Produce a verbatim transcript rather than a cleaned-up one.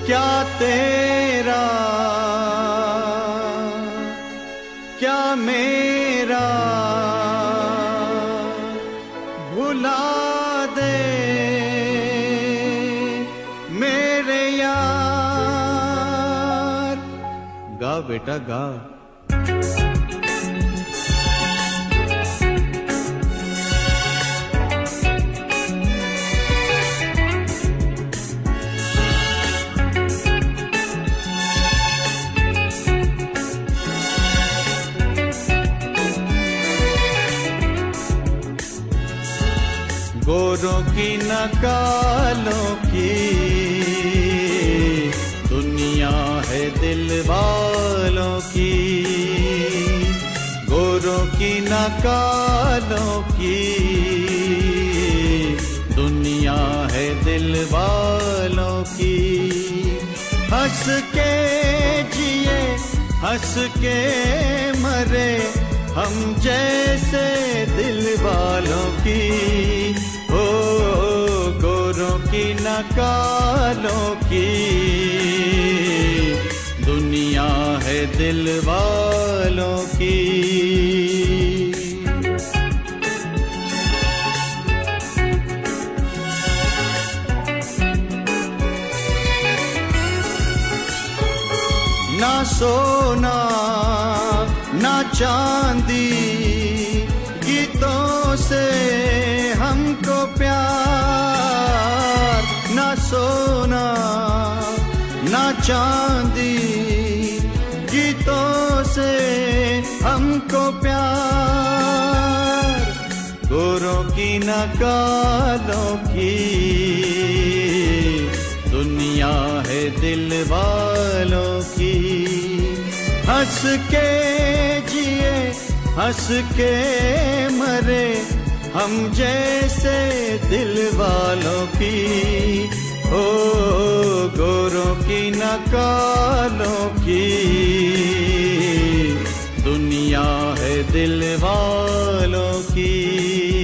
क्या तेरा क्या मेरा भुला दे मेरे यार। गा बेटा गा। गोरों की न कालों की दुनिया है दिल वालों की। गोरों की न कालों की दुनिया है दिल वालों की। हंस के जिए हंस के मरे हम जैसे दिल वालों की। ओ गोरों की न कालों की दुनिया है दिल वालों की। ना सोना ना चांदी गीतों से हमको प्यार। ना सोना ना चांदी गीतों से हमको प्यार। गोरों की न कालों की दुनिया है दिल वालों की। हंस के जिए हंस के मरे हम जैसे दिल वालों की। ओ गोरों की न कालों की दुनिया है दिल वालों की।